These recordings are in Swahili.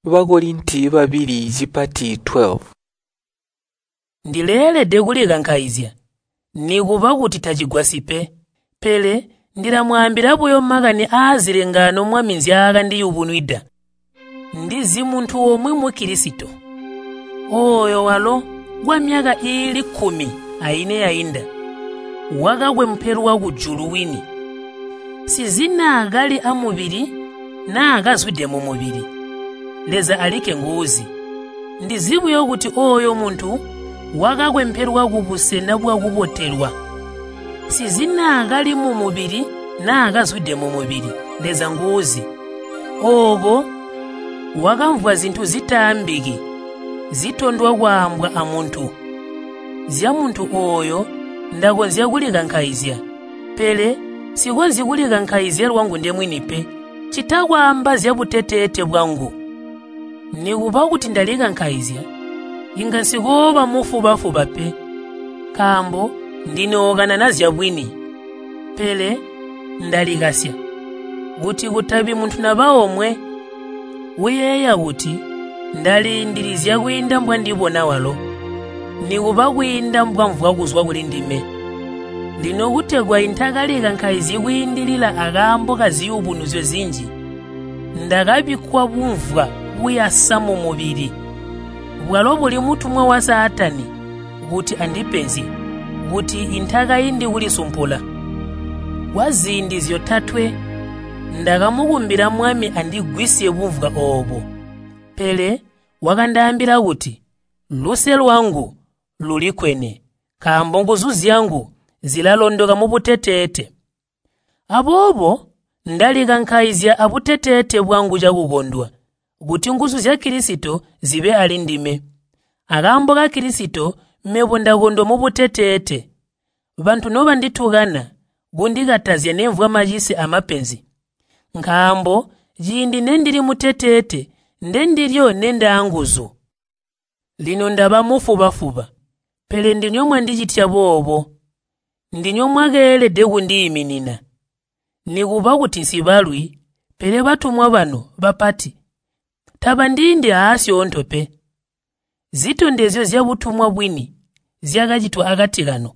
Bakolinti babiri zipati 12. Ndileeredde kulikankhayizya nikuba kuti tachigwasipe pele ndilamwambira bweyo makani azilengano mwami nzyaka ndiyubunwidda ndizi munthu omwe mu Kristo oyo walo gwa myaka ili 10 aine yayinda wakagwe mpheru wakujulu wini sizina agali amubiri na akazwidde mu mubiri leza alike nguzi ndizibuyo kuti oyo munthu wakagwe mpheru wakubuse nabwakubotelwa sizina agali mu mubiri na akazwidde mu mubiri leza nguzi obo wakamvwa zinthu zitambiki zitondwa kwambwa a munthu zya munthu oyo ndakonzya kulikankhayizya pele sikonzi kulikankhayizya lwangu nde mwinipe chitakwamba zya butetete bwangu nikupa kuti ndalikankhayizya inga sikoba mufubafuba pe kambo ndinokana na zyabwini pele ndalikasya kuti kutabi munthu naba omwe wiyeya kuti ndalindirizya kuyinda mbwa ndibona walo nikupa kuyinda mbwa mvwa kuzwa kuli ndime ndinokutegwa intakalika kuyindilira akambo kaziyubunuzyo zinji ndakabikwa bumvwa buyasa mu mubiri bwalo buli mutumwa wa Satani kuti andipenzi kuti intakayindi kulisumpula wazindi zyotatwe ndakamukumbira mwami andigwisye bumvwa obo pele wakandambira kuti luse lwangu lulikwene kambo nguzuzi yangu zilalondoka mu butetete abobo ndalikankhayizya abutetete bwangu chakukondwa kuti nguzu zya Kristo zibe ali ndime akambo ka Kristo mmepo ndakondwa mu butetete banthu noba nditukana gundikatazya nemvwa machisi amapenzi nkambo jindi nendili mutetete ndendiryo nendanguzo lino ndaba mufubafuba pele ndinyomwe ndichitya bobo ndinyomwe akelede kundiyiminina nikupa kuti nsibalwi pele batumwa bano bapati taba ndindi aasi ontope zitondezyo zya butumwa bwini zyakachitwa akati kano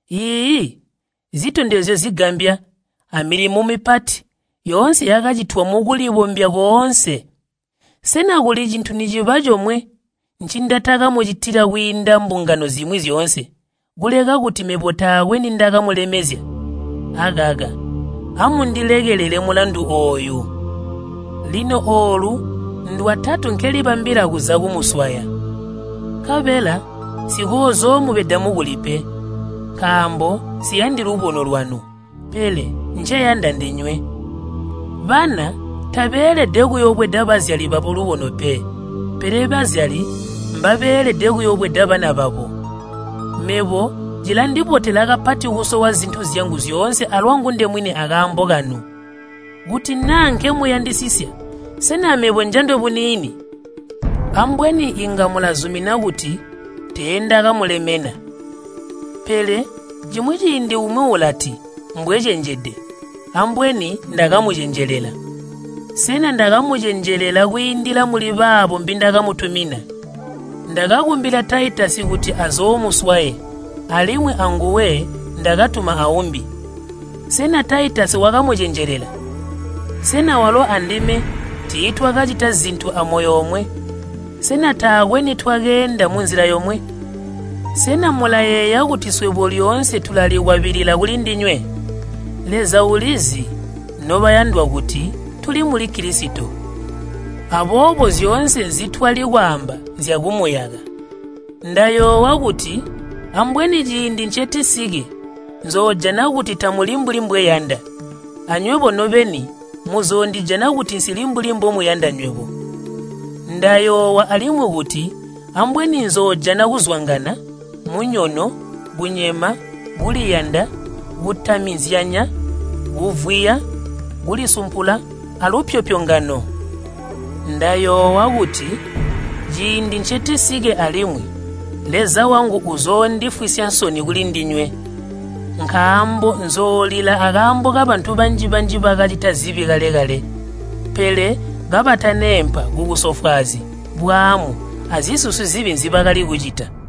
zitondezyo zigambya amilimu mipati yonse yakachitwa mukulibombya konse senakuli chinthu nichipa chomwe nchindataka muchitira kuyinda mbungano zimwe zonse kuleka kuti mepotakwe nindakamulemezya akaka amundilekelele mulandu oyu lino olu ndiwatatu nkelipambira kuza kumuswaya kapela sikozo mupeda mukulipe kambo siyandira ubono lwanu pele ncheyanda ndinywe bana tabeeledde kuyokwedda bazyali babo lubono pe pele bazyali mbabeeledde kuyokwedda bana babo mebo jila ndipotela kapati kuso wa zinthu zyangu zyonse alwangu nde mwine akambo kanu kuti nanke muyandisisya sena mebo njandwe bunini ambweni inga mulazumina kuti tenda kamulemena pele jimwe chindi umwe ulati mbwechenjede ambweni ndakamuchenjelela sena ndakamuchenjelela kuyindila muli babo mbindakamutumina ndakakumbira Taitasi kuti azomuswaye alimwe anguwe ndakatuma aumbi sena Taitasi wakamuchenjelela sena walo andime tiitwa kachita zinthu amoyo omwe sena taakweni twagenda munzira yomwe sena mulayeya kuti swebo lyonse tulaliwabilira kuli ndinywe leza ulizi nobayandwa kuti tuli muli Kristo abobo zyonse zitwalikwamba zyakumuyaga ndayowa kuti ambweni chindi nchetisike nzojana kuti tamulimbulimbwe yanda anywebo nobeni muzondijana kuti nsilimbulimbo muyanda nywebo ndayowa alimwe kuti ambweni nzojana kuzwangana munyono bunyema buliyanda butamizyanya buvwiya bulisumpula alupyopyongano ndayowa kuti jindi nchetisike alimwe leza wangu uzondifwisya nsoni kuli ndinywe nkambo nzolila akambo kabantu banji bakachita zibi kale pele gabata nempa gugusofazi bwamu azisusu zibi nzibagali kujita